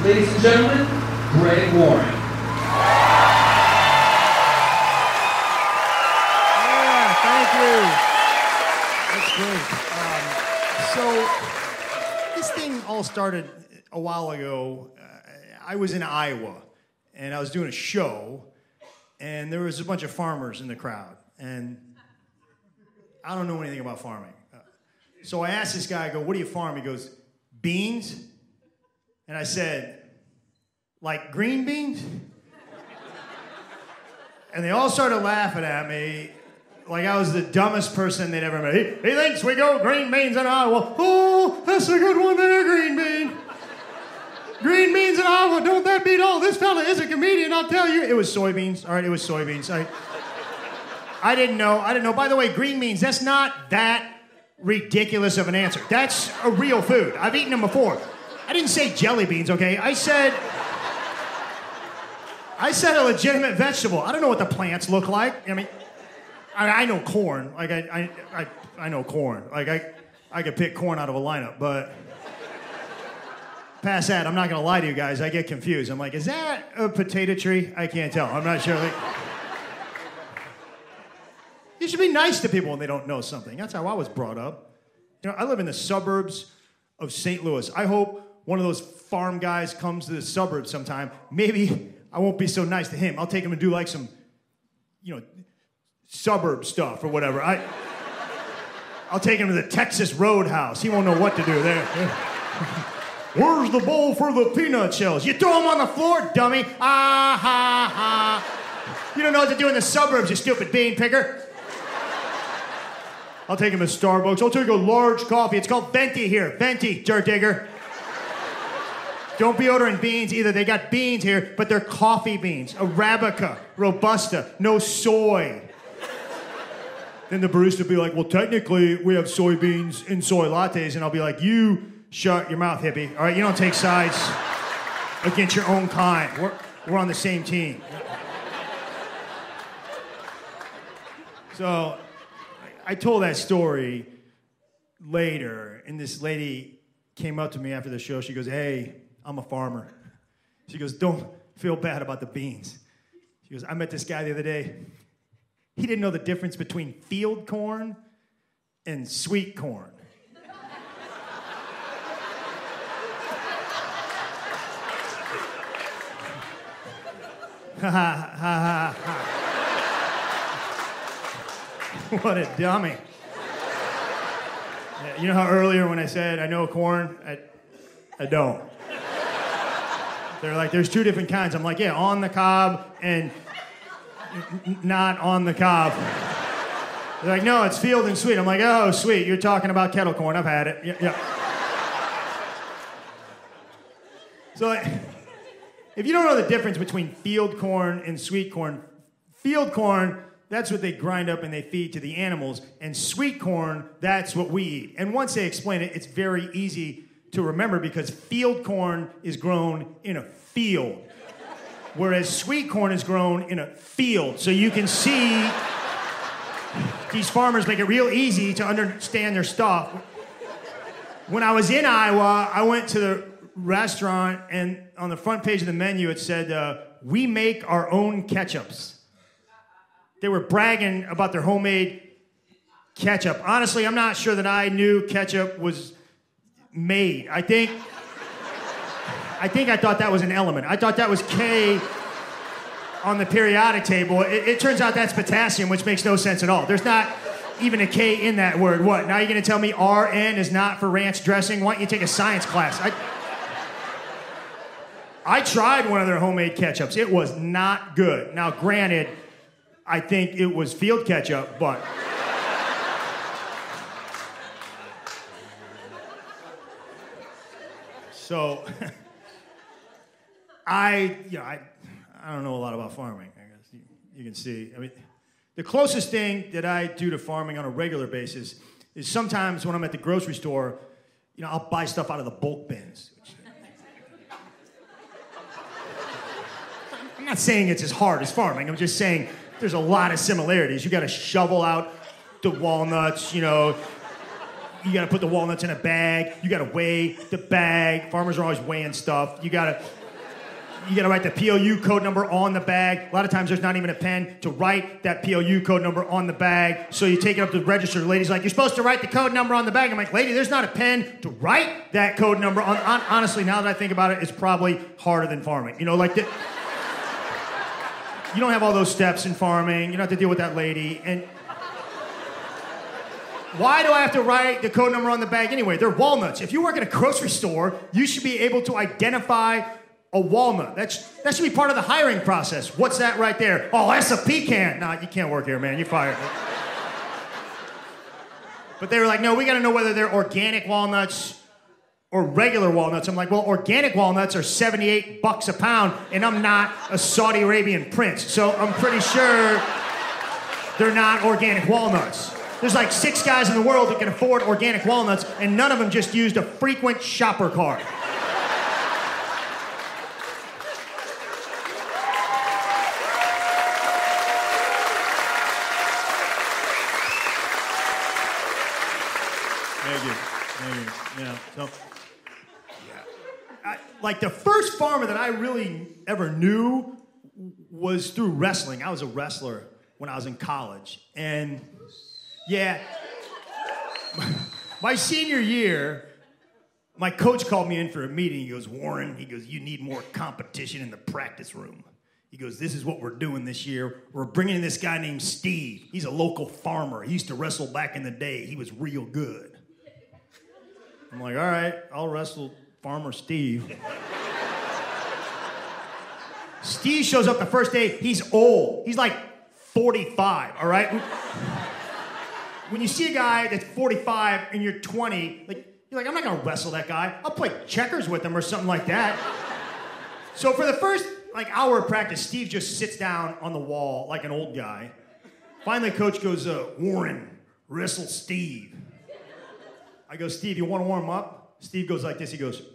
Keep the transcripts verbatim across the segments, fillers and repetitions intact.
Ladies and gentlemen, Greg Warren. Yeah, thank you. That's great. Um, so, this thing all started a while ago. Uh, I was in Iowa, and I was doing a show, and there was a bunch of farmers in the crowd, and I don't know anything about farming. Uh, so I asked this guy, I go, what do you farm? He goes, beans? And I said, like green beans? And they all started laughing at me like I was the dumbest person they'd ever met. He, he thinks we go green beans in Iowa. Oh, that's a good one there, green bean. Green beans in Iowa, don't that beat all? This fella is a comedian, I'll tell you. It was soybeans, all right, it was soybeans. I, I didn't know, I didn't know. By the way, green beans, that's not that ridiculous of an answer. That's a real food. I've eaten them before. I didn't say jelly beans, okay? I said, I said a legitimate vegetable. I don't know what the plants look like. I mean, I, I know corn. Like, I, I, I, I know corn. Like, I, I could pick corn out of a lineup, but past that, I'm not gonna lie to you guys, I get confused. I'm like, is that a potato tree? I can't tell. I'm not sure. Like, you should be nice to people when they don't know something. That's how I was brought up. You know, I live in the suburbs of Saint Louis. I hope one of those farm guys comes to the suburbs sometime. Maybe I won't be so nice to him. I'll take him and do like some, you know, suburb stuff or whatever. I, I'll take him to the Texas Roadhouse. He won't know what to do there. Where's the bowl for the peanut shells? You throw them on the floor, dummy. Ah, ha, ha. You don't know what to do in the suburbs, you stupid bean picker. I'll take him to Starbucks. I'll take a large coffee. It's called Venti here. Venti, dirt digger. Don't be ordering beans either. They got beans here, but they're coffee beans. Arabica, Robusta, no soy. Then the barista will be like, well, technically, we have soybeans in soy lattes. And I'll be like, you shut your mouth, hippie. All right, you don't take sides against your own kind. We're, we're on the same team. So I told that story later, and this lady came up to me after the show. She goes, hey, I'm a farmer. She goes, don't feel bad about the beans. She goes, I met this guy the other day. He didn't know the difference between field corn and sweet corn. Ha ha ha ha. What a dummy. Yeah, you know how earlier when I said I know corn, I, I don't. They're like, there's two different kinds. I'm like, yeah, on the cob and n- not on the cob. They're like, no, it's field and sweet. I'm like, oh, sweet, you're talking about kettle corn. I've had it. Yeah. yeah. So like, if you don't know the difference between field corn and sweet corn, field corn, that's what they grind up and they feed to the animals. And sweet corn, that's what we eat. And once they explain it, it's very easy to remember because field corn is grown in a field, whereas sweet corn is grown in a field. So you can see these farmers make it real easy to understand their stuff. When I was in Iowa, I went to the restaurant, and on the front page of the menu, it said, uh, we make our own ketchups. They were bragging about their homemade ketchup. Honestly, I'm not sure that I knew ketchup was made. I think, I think I thought that was an element. I thought that was K on the periodic table. It, it turns out that's potassium, which makes no sense at all. There's not even a K in that word. What, now you're gonna tell me R N is not for ranch dressing? Why don't you take a science class? I, I tried one of their homemade ketchups. It was not good. Now, granted, I think it was field ketchup, but... So, I, you know, I, I don't know a lot about farming, I guess you, you can see. I mean, the closest thing that I do to farming on a regular basis is sometimes when I'm at the grocery store, you know, I'll buy stuff out of the bulk bins. I'm not saying it's as hard as farming. I'm just saying there's a lot of similarities. You got to shovel out the walnuts, you know. you got to put the walnuts in a bag. You got to weigh the bag. Farmers are always weighing stuff. You got to you got to write the P O U code number on the bag. A lot of times there's not even a pen to write that P O U code number on the bag. So you take it up to the register. The lady's like, you're supposed to write the code number on the bag. I'm like, lady, there's not a pen to write that code number on. on honestly, now that I think about it, it's probably harder than farming. You know, like the, you don't have all those steps in farming. You don't have to deal with that lady. And why do I have to write the code number on the bag anyway? They're walnuts. If you work at a grocery store, you should be able to identify a walnut. That's, that should be part of the hiring process. What's that right there? Oh, that's a pecan. Nah, you can't work here, man. You're fired. But they were like, no, we got to know whether they're organic walnuts or regular walnuts. I'm like, well, organic walnuts are seventy-eight bucks a pound, and I'm not a Saudi Arabian prince. So I'm pretty sure they're not organic walnuts. There's like six guys in the world that can afford organic walnuts, and none of them just used a frequent shopper card. Thank you. Thank you. Yeah. So, yeah. I, like the first farmer that I really ever knew was through wrestling. I was a wrestler when I was in college, and yeah, my senior year, my coach called me in for a meeting. He goes, Warren, he goes, you need more competition in the practice room. He goes, this is what we're doing this year. We're bringing in this guy named Steve. He's a local farmer. He used to wrestle back in the day. He was real good. I'm like, all right, I'll wrestle Farmer Steve. Steve shows up the first day. He's old. He's like forty-five, all right? When you see a guy that's forty-five and you're twenty, like, you're like, I'm not gonna wrestle that guy. I'll play checkers with him or something like that. So for the first like hour of practice, Steve just sits down on the wall like an old guy. Finally, coach goes, uh, Warren, wrestle Steve. I go, Steve, you want to warm up? Steve goes like this. He goes,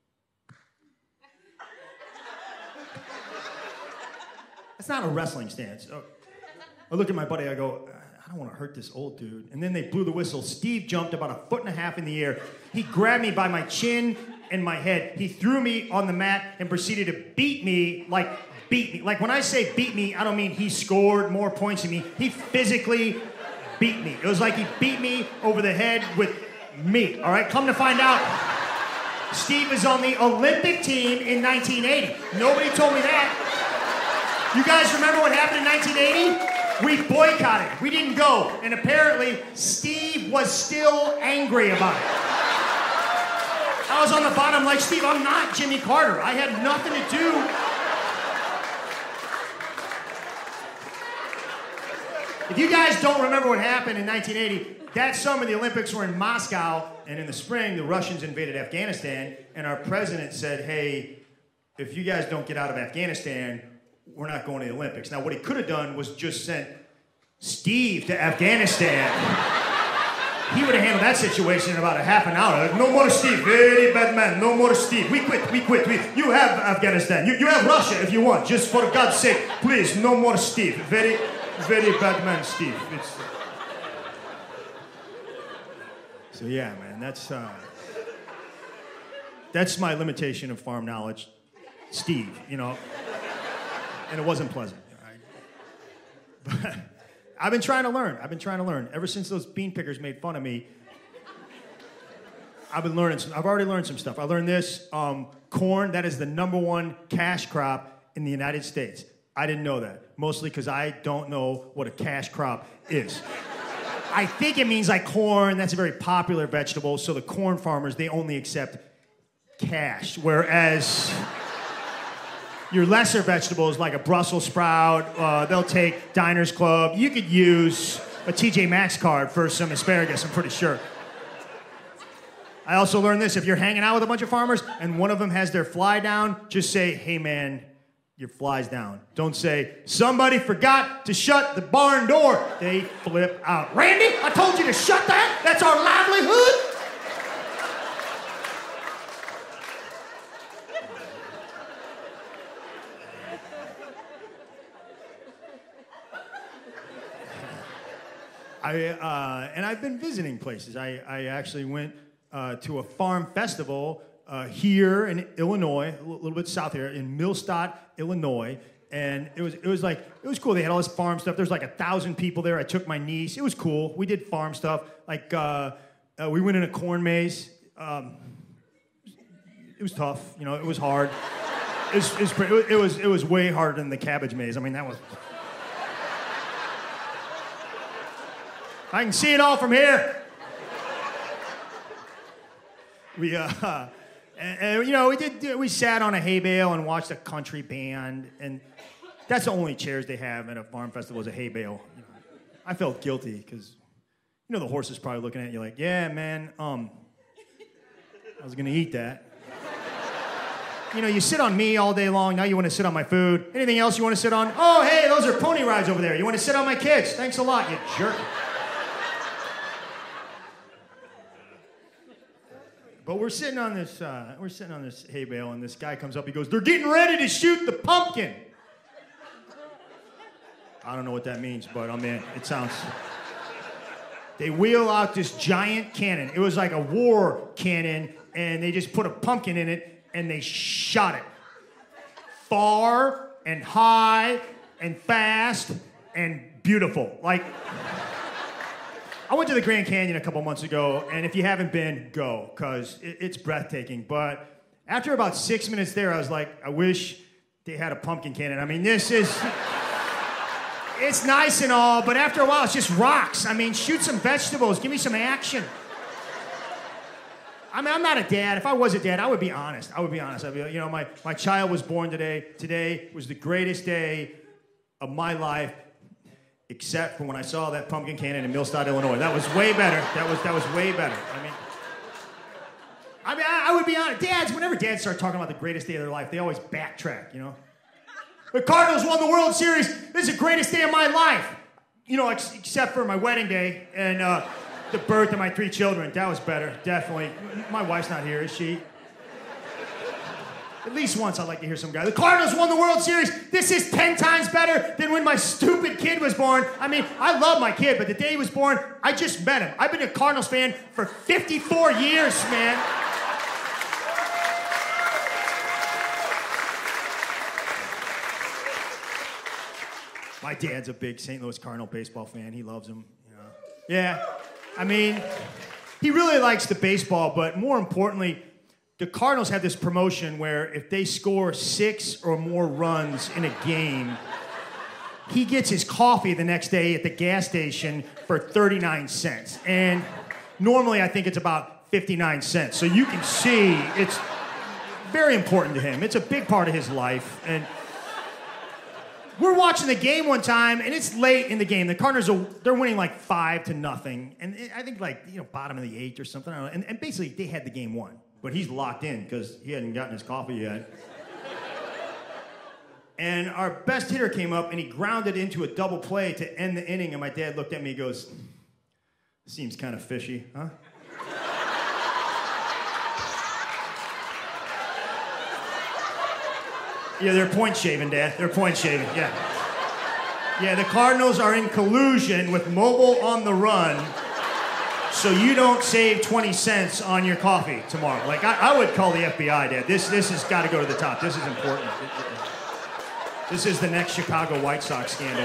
that's not a wrestling stance. Oh. I look at my buddy. I go, I don't want to hurt this old dude. And then they blew the whistle. Steve jumped about a foot and a half in the air. He grabbed me by my chin and my head. He threw me on the mat and proceeded to beat me, like beat me. Like when I say beat me, I don't mean he scored more points than me. He physically beat me. It was like he beat me over the head with me, all right? Come to find out, Steve is on the Olympic team in nineteen eighty. Nobody told me that. You guys remember what happened in nineteen eighty? We boycotted. We didn't go. And apparently, Steve was still angry about it. I was on the bottom like, Steve, I'm not Jimmy Carter. I had nothing to do. If you guys don't remember what happened in nineteen eighty, that summer the Olympics were in Moscow, and in the spring the Russians invaded Afghanistan, and our president said, hey, if you guys don't get out of Afghanistan, we're not going to the Olympics. Now what he could have done was just sent Steve to Afghanistan. He would have handled that situation in about a half an hour. Like, no more Steve, very bad man, no more Steve. We quit, we quit. We, you have Afghanistan, you, you have Russia if you want, just for God's sake, please, no more Steve. Very, very bad man, Steve. It's, So yeah, man, that's uh, that's my limitation of farm knowledge, Steve. You know, and it wasn't pleasant. All right? But I've been trying to learn. I've been trying to learn ever since those bean pickers made fun of me. I've been learning. Some, I've already learned some stuff. I learned this: um, corn. That is the number one cash crop in the United States. I didn't know that, mostly because I don't know what a cash crop is. I think it means like corn. That's a very popular vegetable. So the corn farmers, they only accept cash. Whereas your lesser vegetables like a Brussels sprout, uh, they'll take Diners Club. You could use a T J Maxx card for some asparagus, I'm pretty sure. I also learned this. If you're hanging out with a bunch of farmers and one of them has their fly down, just say, hey man, your fly's down. Don't say, somebody forgot to shut the barn door. They flip out. Randy, I told you to shut that? That's our livelihood? I uh, and I've been visiting places. I, I actually went uh, to a farm festival uh, here in Illinois, a little bit south here, in Millstadt, Illinois. And it was it was like it was cool. They had all this farm stuff. There's like a thousand people there. I took my niece. It was cool. We did farm stuff. Like uh, uh, we went in a corn maze. Um, it was tough. You know, it was hard. It was it was, pretty, it was it was way harder than the cabbage maze. I mean, that was. I can see it all from here. We uh. And, and, you know, we did. We sat on a hay bale and watched a country band, and that's the only chairs they have at a farm festival is a hay bale. You know, I felt guilty because, you know, the horse is probably looking at you like, "Yeah, man, um, I was gonna eat that." You know, you sit on me all day long. Now you want to sit on my food. Anything else you want to sit on? Oh, hey, those are pony rides over there. You want to sit on my kids? Thanks a lot, you jerk. But we're sitting on this, uh, we're sitting on this hay bale, and this guy comes up. He goes, "They're getting ready to shoot the pumpkin." I don't know what that means, but I'm in. It sounds. They wheel out this giant cannon. It was like a war cannon, and they just put a pumpkin in it, and they shot it far and high and fast and beautiful. Like. I went to the Grand Canyon a couple months ago, and if you haven't been, go, because it, it's breathtaking. But after about six minutes there, I was like, I wish they had a pumpkin cannon. I mean, this is, it's nice and all, but after a while, it's just rocks. I mean, shoot some vegetables. Give me some action. I mean, I'm not a dad. If I was a dad, I would be honest. I would be honest. I'd be like, you know, my, my child was born today. Today was the greatest day of my life. Except for when I saw that pumpkin cannon in Millstadt, Illinois. That was way better. That was that was way better. I mean, I mean, I, I would be honest. Dads, whenever dads start talking about the greatest day of their life, they always backtrack, you know? The Cardinals won the World Series. This is the greatest day of my life. You know, ex- except for my wedding day and uh, the birth of my three children. That was better, definitely. My wife's not here, is she? At least once I'd like to hear some guy. The Cardinals won the World Series. This is ten times better than when my stupid kid was born. I mean, I love my kid, but the day he was born, I just met him. I've been a Cardinals fan for fifty-four years, man. My dad's a big Saint Louis Cardinal baseball fan. He loves them. You know. Yeah, I mean, he really likes the baseball, but more importantly, the Cardinals have this promotion where if they score six or more runs in a game, he gets his coffee the next day at the gas station for thirty-nine cents. And normally I think it's about fifty-nine cents. So you can see it's very important to him. It's a big part of his life. And we're watching the game one time, and it's late in the game. The Cardinals are they're winning like five to nothing. And I think like, you know, bottom of the eighth or something. I don't know. And, and basically they had the game won. But he's locked in because he hadn't gotten his coffee yet. And our best hitter came up and he grounded into a double play to end the inning. And my dad looked at me and goes, "Seems kind of fishy, huh?" Yeah, they're point shaving, Dad. They're point shaving, yeah. Yeah, the Cardinals are in collusion with Mobile on the Run. So you don't save twenty cents on your coffee tomorrow. Like, I, I would call the F B I, Dad. This this has got to go to the top. This is important. This is the next Chicago White Sox scandal.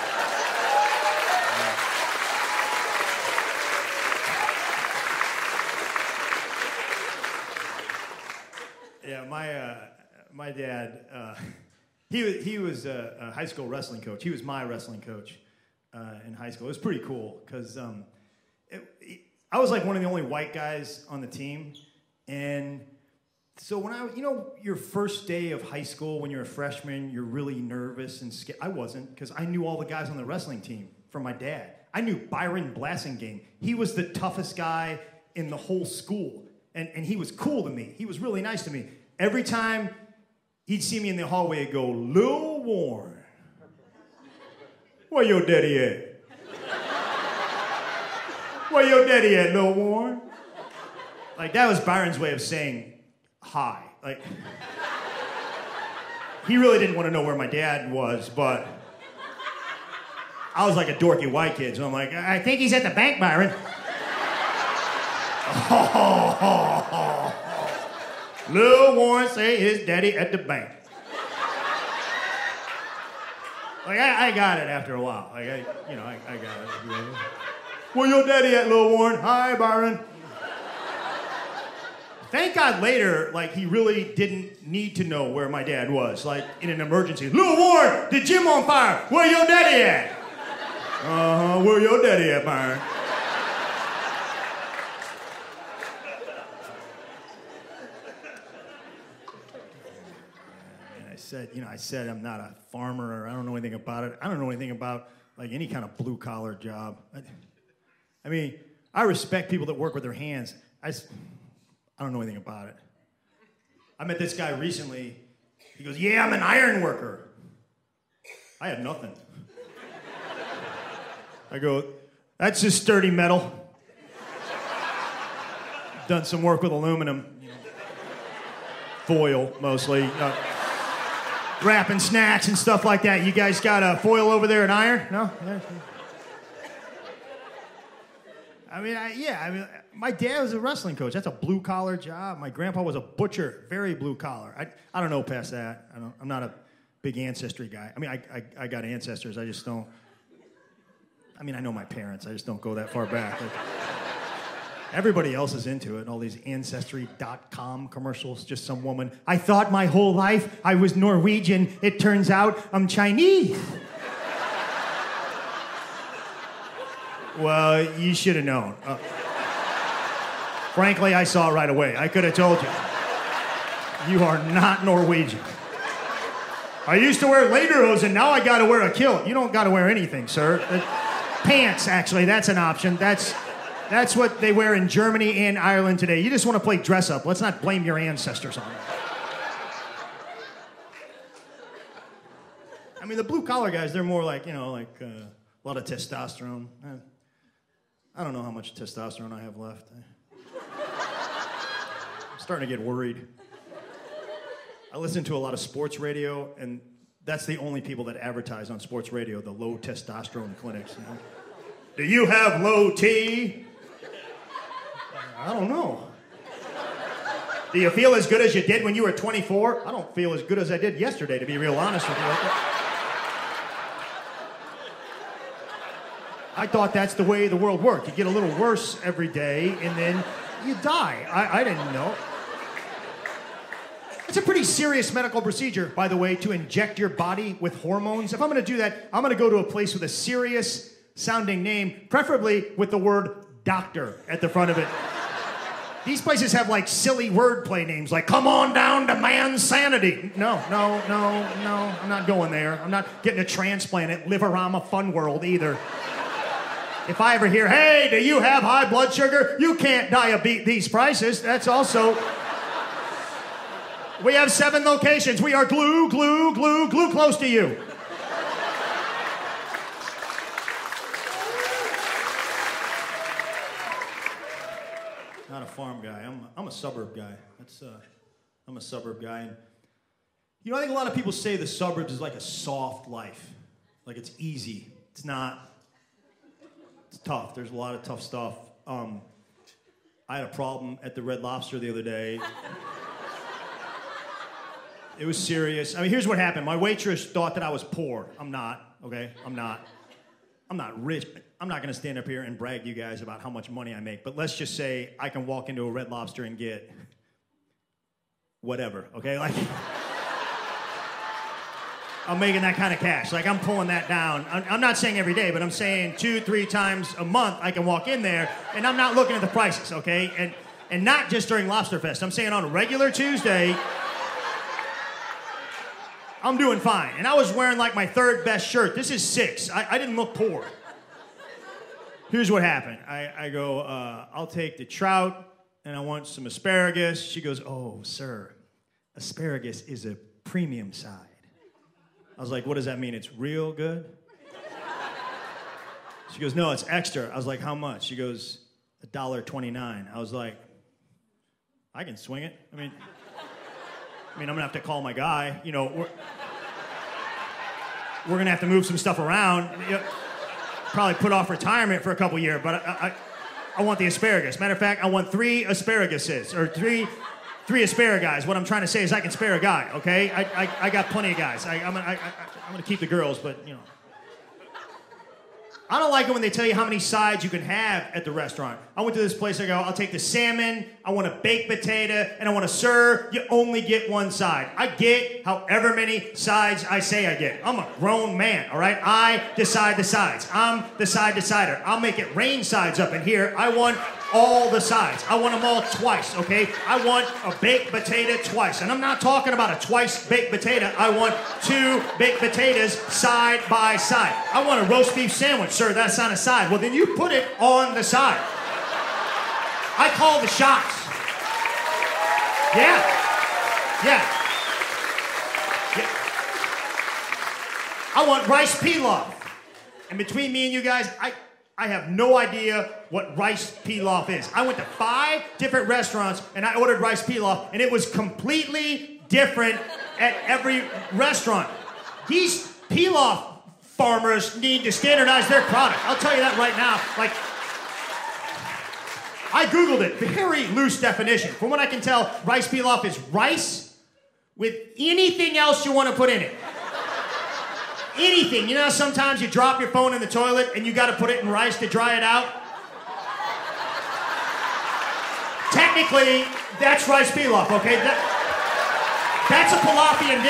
Yeah, my uh, my dad, uh, he, he was a, a high school wrestling coach. He was my wrestling coach uh, in high school. It was pretty cool because... Um, It, it, I was like one of the only white guys on the team, and so when I, you know, your first day of high school when you're a freshman, you're really nervous and scared. I wasn't, because I knew all the guys on the wrestling team from my dad. I knew Byron Blassingame. He was the toughest guy in the whole school, and, and he was cool to me. He was really nice to me. Every time he'd see me in the hallway, he'd go, "Lil Warren, where your daddy at? Where your daddy at, Lil Warren?" Like, that was Byron's way of saying hi. Like, he really didn't want to know where my dad was, but I was like a dorky white kid, so I'm like, I think he's at the bank, Byron. Oh, oh, oh, oh. Lil Warren say his daddy at the bank. Like, I, I got it after a while. Like, I, you know, I, I got it. Where your daddy at, Lil Warren? Hi, Byron. Thank God later, like, he really didn't need to know where my dad was. Like, in an emergency. Lil Warren, the gym on fire. Where your daddy at? Uh-huh, where your daddy at, Byron? And I said, you know, I said I'm not a farmer, or I don't know anything about it. I don't know anything about, like, any kind of blue-collar job. I, I mean, I respect people that work with their hands. I, I don't know anything about it. I met this guy recently. He goes, yeah, I'm an iron worker. I have nothing. I go, that's just sturdy metal. Done some work with aluminum. You know, foil, mostly. Uh, wrapping snacks and stuff like that. You guys got a foil over there and iron? No? I mean, I, yeah, I mean, my dad was a wrestling coach. That's a blue-collar job. My grandpa was a butcher, very blue-collar. I, I don't know past that. I don't, I'm not a big ancestry guy. I mean, I, I, I got ancestors. I just don't. I mean, I know my parents. I just don't go that far back. Like, everybody else is into it, and all these Ancestry dot com commercials. Just some woman. I thought my whole life I was Norwegian. It turns out I'm Chinese. Well, you should have known. Uh, frankly, I saw it right away. I could have told you. You are not Norwegian. I used to wear lederhosen, now I gotta wear a kilt. You don't gotta wear anything, sir. Uh, pants, actually, that's an option. That's, that's what they wear in Germany and Ireland today. You just want to play dress up. Let's not blame your ancestors on it. I mean, the blue-collar guys, they're more like, you know, like uh, a lot of testosterone. Uh, I don't know how much testosterone I have left. I'm starting to get worried. I listen to a lot of sports radio, and that's the only people that advertise on sports radio, the low testosterone clinics. You know? Do you have low T? I don't know. Do you feel as good as you did when you were twenty-four? I don't feel as good as I did yesterday, to be real honest with you. I thought that's the way the world worked. You get a little worse every day, and then you die. I, I didn't know. It's a pretty serious medical procedure, by the way, to inject your body with hormones. If I'm going to do that, I'm going to go to a place with a serious-sounding name, preferably with the word doctor at the front of it. These places have, like, silly wordplay names, like, come on down to man's sanity. No, no, no, no, I'm not going there. I'm not getting a transplant at Liverama Fun World either. If I ever hear, hey, do you have high blood sugar? You can't diabeat these prices. That's also... We have seven locations. We are glue, glue, glue, glue close to you. Not a farm guy. I'm, I'm a suburb guy. That's, uh, I'm a suburb guy. And, you know, I think a lot of people say the suburbs is like a soft life. Like it's easy. It's not. It's tough. There's a lot of tough stuff. Um, I had a problem at the Red Lobster the other day. It was serious. I mean, here's what happened. My waitress thought that I was poor. I'm not, okay? I'm not. I'm not rich. I'm not going to stand up here and brag to you guys about how much money I make. But let's just say I can walk into a Red Lobster and get whatever, okay? Like, I'm making that kind of cash. Like, I'm pulling that down. I'm, I'm not saying every day, but I'm saying two, three times a month I can walk in there, and I'm not looking at the prices, okay? And, and not just during Lobster Fest. I'm saying on a regular Tuesday... I'm doing fine. And I was wearing like my third best shirt. This is six. I, I didn't look poor. Here's what happened. I, I go, uh, I'll take the trout and I want some asparagus. She goes, oh, sir, asparagus is a premium side. I was like, what does that mean? It's real good? She goes, no, it's extra. I was like, how much? She goes, one dollar twenty-nine. I was like, I can swing it. I mean... I mean, I'm going to have to call my guy. You know, we're, we're going to have to move some stuff around. You know, probably put off retirement for a couple years, but I, I, I want the asparagus. Matter of fact, I want three asparaguses, or three three asparagus. What I'm trying to say is I can spare a guy, okay? I, I, I got plenty of guys. I, I'm, gonna, I, I, I'm gonna keep the girls, but, you know. I don't like it when they tell you how many sides you can have at the restaurant. I went to this place, I go, I'll take the salmon, I want a baked potato, and I want to serve. You only get one side. I get however many sides I say I get. I'm a grown man, all right? I decide the sides. I'm the side decider. I'll make it rain sides up in here. I want all the sides. I want them all twice, okay? I want a baked potato twice. And I'm not talking about a twice baked potato. I want two baked potatoes side by side. I want a roast beef sandwich. Sir, that's on a side. Well, then you put it on the side. I call the shots. Yeah. Yeah. Yeah. I want rice pilaf. And between me and you guys, I... I have no idea what rice pilaf is. I went to five different restaurants and I ordered rice pilaf and it was completely different at every restaurant. These pilaf farmers need to standardize their product. I'll tell you that right now. Like, I Googled it. Very loose definition. From what I can tell, rice pilaf is rice with anything else you want to put in it. Anything. You know, sometimes you drop your phone in the toilet and you got to put it in rice to dry it out. Technically, that's rice pilaf, okay? That, that's a Palafian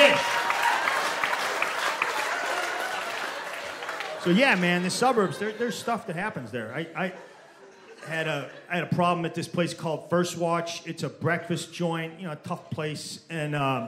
dish. So yeah, man, the suburbs, there, there's stuff that happens there. I, I had a I had a problem at this place called First Watch. It's a breakfast joint, you know, a tough place, and. Um,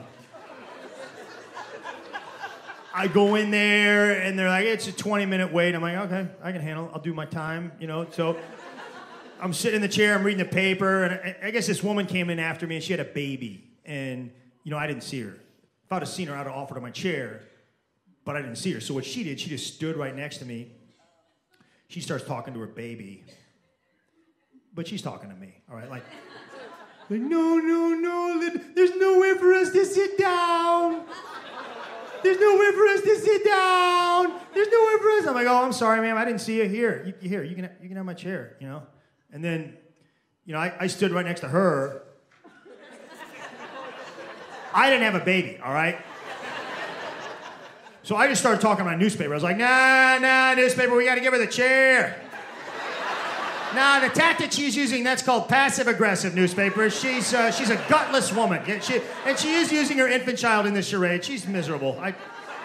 I go in there, and they're like, it's a twenty-minute wait. I'm like, okay, I can handle it. I'll do my time, you know. So I'm sitting in the chair. I'm reading the paper, and I, I guess this woman came in after me, and she had a baby. And, you know, I didn't see her. If I'd have seen her, I'd have offered her my chair, but I didn't see her. So what she did, she just stood right next to me. She starts talking to her baby, but she's talking to me, all right? Like, like no, no, no, there's nowhere for us to sit down. There's nowhere for us to sit down. There's nowhere for us. I'm like, oh, I'm sorry, ma'am. I didn't see you here. You, you here. You can, you can have my chair, you know. And then, you know, I, I stood right next to her. I didn't have a baby, all right. So I just started talking about newspaper. I was like, nah, nah, newspaper. We got to give her the chair. Nah, the tactic she's using, that's called passive-aggressive newspaper. She's uh, she's a gutless woman. Yeah, she, and she is using her infant child in this charade. She's miserable. I...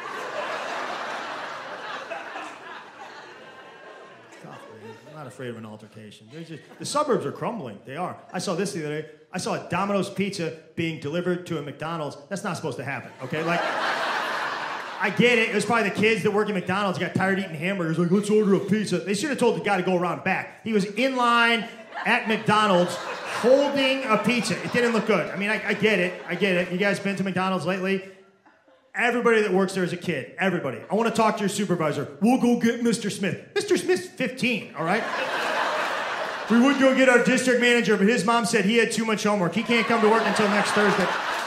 I'm not afraid of an altercation. Just, the suburbs are crumbling. They are. I saw this the other day. I saw a Domino's pizza being delivered to a McDonald's. That's not supposed to happen, okay? Like... I get it. It was probably the kids that work at McDonald's got tired eating hamburgers. Like, let's order a pizza. They should have told the guy to go around back. He was in line at McDonald's holding a pizza. It didn't look good. I mean, I, I get it. I get it. You guys been to McDonald's lately? Everybody that works there is a kid. Everybody. I want to talk to your supervisor. We'll go get Mister Smith. Mister Smith's fifteen, all right? We would go get our district manager, but his mom said he had too much homework. He can't come to work until next Thursday.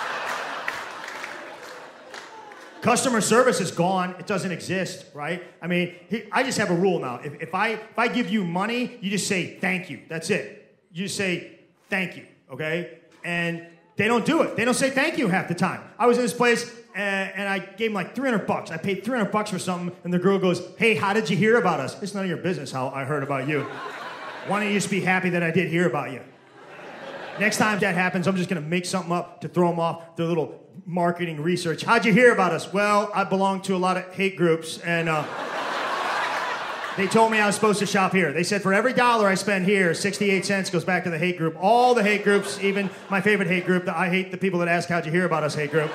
Customer service is gone. It doesn't exist, right? I mean, he, I just have a rule now. If, if I if I give you money, you just say thank you. That's it. You just say thank you, okay? And they don't do it. They don't say thank you half the time. I was in this place, and, and I gave them like three hundred bucks. I paid three hundred bucks for something, and the girl goes, hey, how did you hear about us? It's none of your business how I heard about you. Why don't you just be happy that I did hear about you? Next time that happens, I'm just going to make something up to throw them off their little marketing research. How'd you hear about us? Well, I belong to a lot of hate groups, and uh, they told me I was supposed to shop here. They said for every dollar I spend here, sixty-eight cents goes back to the hate group. All the hate groups, even my favorite hate group, the I hate the people that ask how'd you hear about us hate group.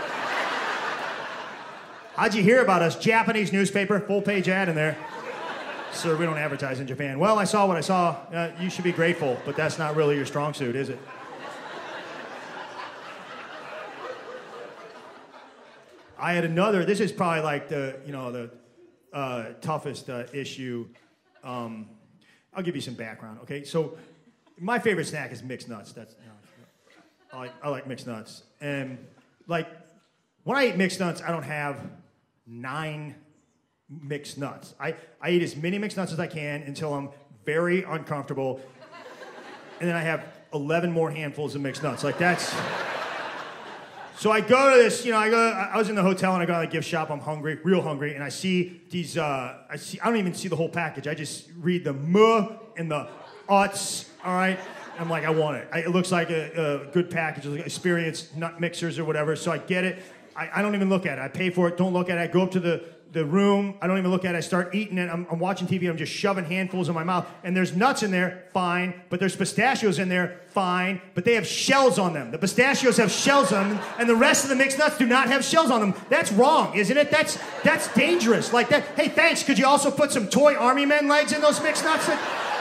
How'd you hear about us? Japanese newspaper, full page ad in there. Sir, we don't advertise in Japan. Well, I saw what I saw. Uh, you should be grateful, but that's not really your strong suit, is it? I had another, this is probably like the, you know, the uh, toughest uh, issue. Um, I'll give you some background, okay? So my favorite snack is mixed nuts. That's, you know, I like, I like mixed nuts. And like, when I eat mixed nuts, I don't have nine mixed nuts. I, I eat as many mixed nuts as I can until I'm very uncomfortable. And then I have eleven more handfuls of mixed nuts. Like, that's... So I go to this, you know, I go, I was in the hotel and I go to the gift shop, I'm hungry, real hungry, and I see these, uh, I see, I don't even see the whole package, I just read the M and the Utz, all right? I'm like, I want it. I, it looks like a, a good package, like Experience nut mixers or whatever, so I get it. I, I don't even look at it. I pay for it, don't look at it. I go up to the, the room, I don't even look at it. I start eating it. I'm, I'm watching T V, I'm just shoving handfuls in my mouth. And there's nuts in there, fine. But there's pistachios in there, fine. But they have shells on them. The pistachios have shells on them, and the rest of the mixed nuts do not have shells on them. That's wrong, isn't it? That's that's dangerous. Like that. Hey, thanks. Could you also put some toy army men legs in those mixed nuts?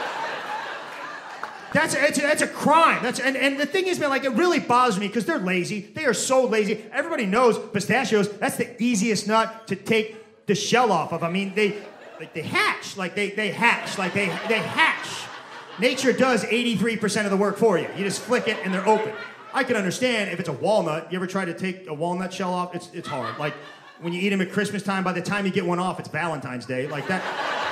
That's a, it's a, that's a crime. That's and, and the thing is, man, like it really bothers me because they're lazy. They are so lazy. Everybody knows pistachios. That's the easiest nut to take the shell off of. I mean, they like they hatch. Like they they hatch. Like they they hatch. Nature does eighty-three percent of the work for you. You just flick it and they're open. I can understand if it's a walnut. You ever try to take a walnut shell off? It's it's hard. Like when you eat them at Christmas time, by the time you get one off, it's Valentine's Day. Like that.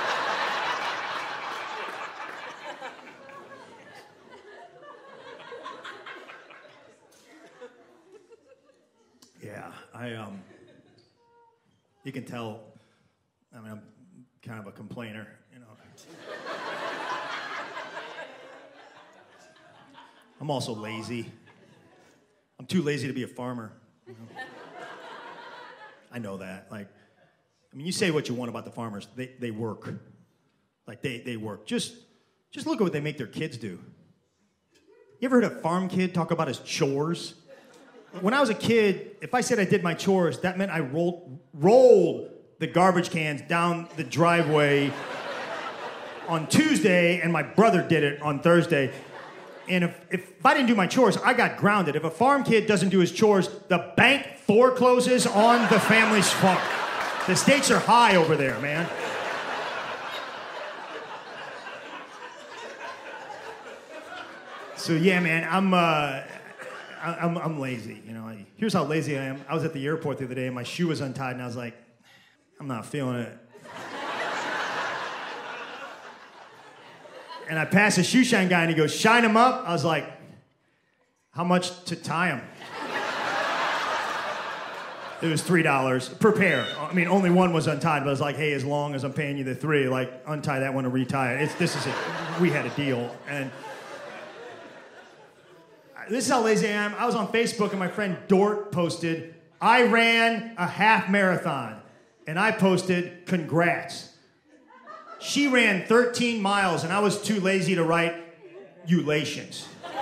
Yeah, I um. You can tell. I mean, I'm kind of a complainer, you know. I'm also lazy. I'm too lazy to be a farmer. You know? I know that. Like, I mean, you say what you want about the farmers. They they work. Like they they work. Just just look at what they make their kids do. You ever heard a farm kid talk about his chores? When I was a kid, if I said I did my chores, that meant I rolled rolled the garbage cans down the driveway on Tuesday, and my brother did it on Thursday. And if, if I didn't do my chores, I got grounded. If a farm kid doesn't do his chores, the bank forecloses on the family's farm. The stakes are high over there, man. So yeah, man, I'm uh, I'm I'm lazy. You know, I, here's how lazy I am. I was at the airport the other day, and my shoe was untied, and I was like, I'm not feeling it. And I passed a shoe shine guy, and he goes, shine him up. I was like, how much to tie him? It was three dollars per pair. I mean, only one was untied, but I was like, hey, as long as I'm paying you the three, like, untie that one and retie it. It's, this is it. We had a deal. And this is how lazy I am. I was on Facebook, and my friend Dort posted, I ran a half marathon. And I posted, congrats. She ran thirteen miles, and I was too lazy to write, ulations.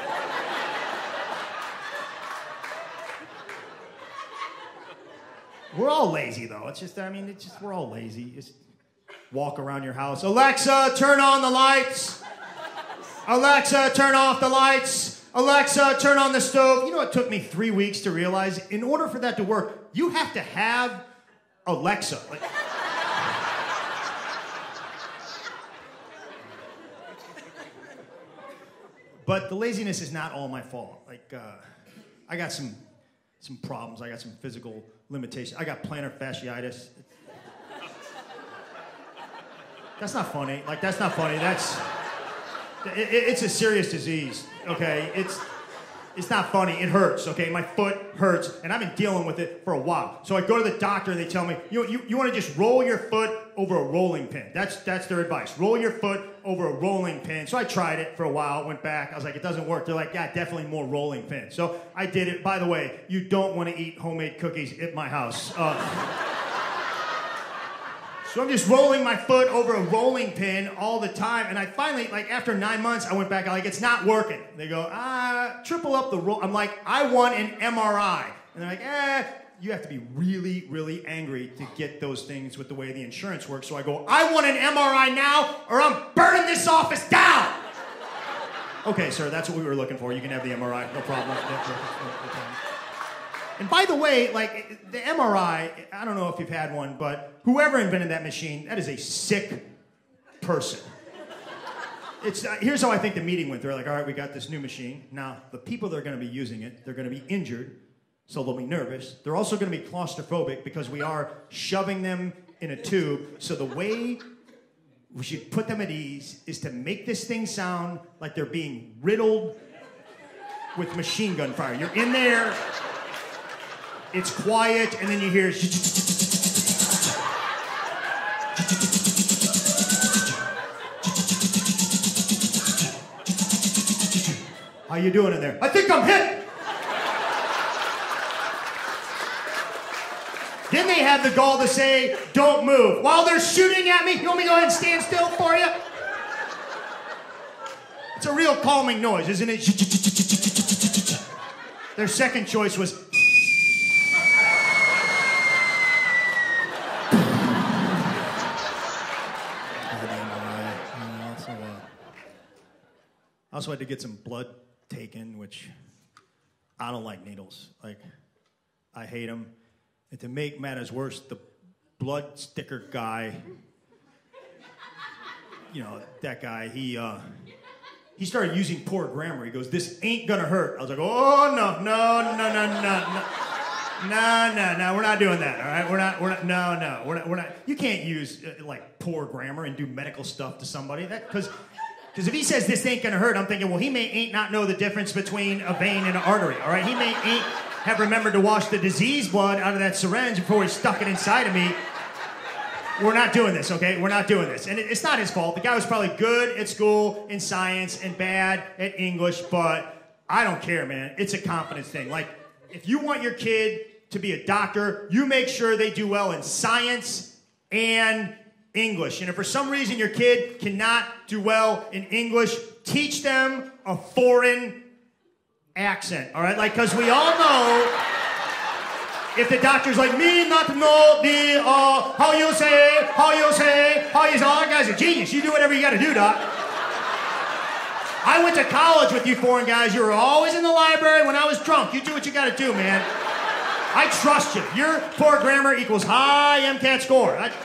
We're all lazy, though. It's just, I mean, it's just, we're all lazy. Just walk around your house. Alexa, turn on the lights. Alexa, turn off the lights. Alexa, turn on the stove. You know, it took me three weeks to realize, in order for that to work, you have to have Alexa. Like, but the laziness is not all my fault. Like, uh, I got some some problems. I got some physical limitations. I got plantar fasciitis. That's not funny. Like, that's not funny. That's it, it, it's a serious disease. Okay, it's it's not funny. It hurts. Okay, my foot hurts, and I've been dealing with it for a while. So I go to the doctor, and they tell me, you you, you want to just roll your foot over a rolling pin. That's that's their advice. Roll your foot over a rolling pin. So I tried it for a while, went back. I was like, it doesn't work. They're like, yeah, definitely more rolling pins. So I did it. By the way, you don't want to eat homemade cookies at my house. Uh, so I'm just rolling my foot over a rolling pin all the time. And I finally, like after nine months, I went back. I'm like, it's not working. They go, ah, triple up the roll. I'm like, I want an M R I. And they're like, eh. You have to be really, really angry to get those things with the way the insurance works. So I go, I want an M R I now, or I'm burning this office down. Okay, sir, that's what we were looking for. You can have the M R I, no problem. And by the way, like the M R I, I don't know if you've had one, but whoever invented that machine, that is a sick person. It's uh, here's how I think the meeting went. They're like, all right, we got this new machine. Now, the people that are going to be using it, they're going to be injured. So they'll be nervous. They're also going to be claustrophobic because we are shoving them in a tube. So the way we should put them at ease is to make this thing sound like they're being riddled with machine gun fire. You're in there, it's quiet, and then you hear how you doing in there? I think I'm hit. Then they have the gall to say, don't move. While they're shooting at me, you want me to go ahead and stand still for you? It's a real calming noise, isn't it? Their second choice was... I also had to get some blood taken, which I don't like needles. Like, I hate them. And to make matters worse, the blood sticker guy, you know, that guy, he uh, he started using poor grammar. He goes, this ain't gonna hurt. I was like, oh, no, no, no, no, no, no. No, no, no, we're not doing that, all right? We're not, we're not, no, no, we're not, we're not. You can't use, uh, like, poor grammar and do medical stuff to somebody. That, because Because if he says this ain't gonna hurt, I'm thinking, well, he may ain't not know the difference between a vein and an artery, all right? He may ain't have remembered to wash the disease blood out of that syringe before he stuck it inside of me. We're not doing this, okay? We're not doing this. And it, it's not his fault. The guy was probably good at school, in science, and bad at English, but I don't care, man. It's a confidence thing. Like, if you want your kid to be a doctor, you make sure they do well in science and English. And if for some reason your kid cannot do well in English, teach them a foreign accent, all right? Like, because we all know if the doctor's like, me not know the, uh, how you say, how you say, how you say, oh, that guy's a genius. You do whatever you got to do, doc. I went to college with you foreign guys. You were always in the library when I was drunk. You do what you got to do, man. I trust you. Your poor grammar equals high MCAT score. I,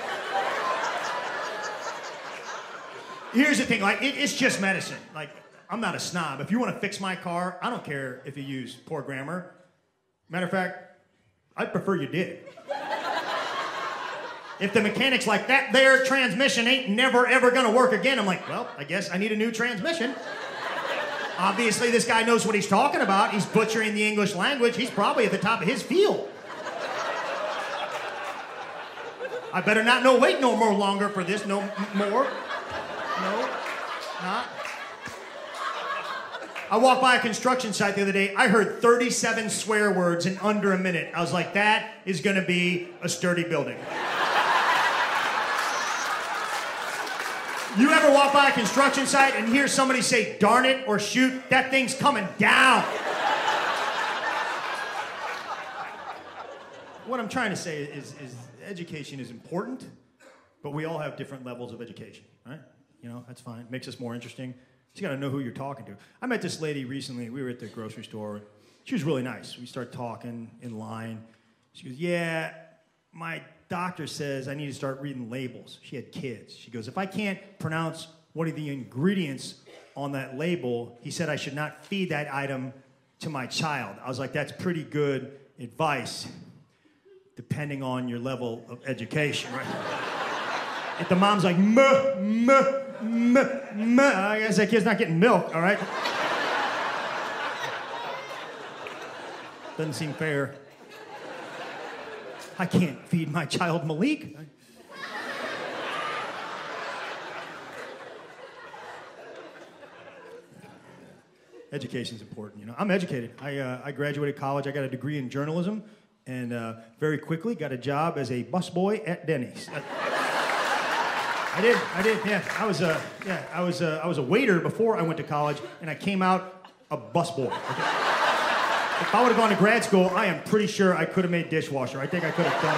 Here's the thing, like, it, it's just medicine. Like, I'm not a snob. If you want to fix my car, I don't care if you use poor grammar. Matter of fact, I'd prefer you did. If the mechanic's like, that there transmission ain't never, ever gonna work again, I'm like, well, I guess I need a new transmission. Obviously, this guy knows what he's talking about. He's butchering the English language. He's probably at the top of his field. I better not no wait no more longer for this, no m- more. No, not. I walked by a construction site the other day. I heard thirty-seven swear words in under a minute. I was like, that is going to be a sturdy building. You ever walk by a construction site and hear somebody say, darn it, or shoot? That thing's coming down. What I'm trying to say is, is education is important, but we all have different levels of education, right? You know, that's fine. Makes us more interesting. You got to know who you're talking to. I met this lady recently. We were at the grocery store. She was really nice. We started talking in line. She goes, yeah, my doctor says I need to start reading labels. She had kids. She goes, if I can't pronounce one of the ingredients on that label, he said I should not feed that item to my child. I was like, that's pretty good advice, depending on your level of education, right? If the mom's like, muh, muh, muh, muh, I guess that kid's not getting milk, all right? Doesn't seem fair. I can't feed my child Malik. Education's important, you know. I'm educated. I, uh, I graduated college. I got a degree in journalism, and uh, very quickly got a job as a busboy at Denny's. I, I did, I did, yeah. I was a, yeah, I was a, I was a waiter before I went to college, and I came out a busboy. Okay? If I would have gone to grad school, I am pretty sure I could have made dishwasher. I think I could have done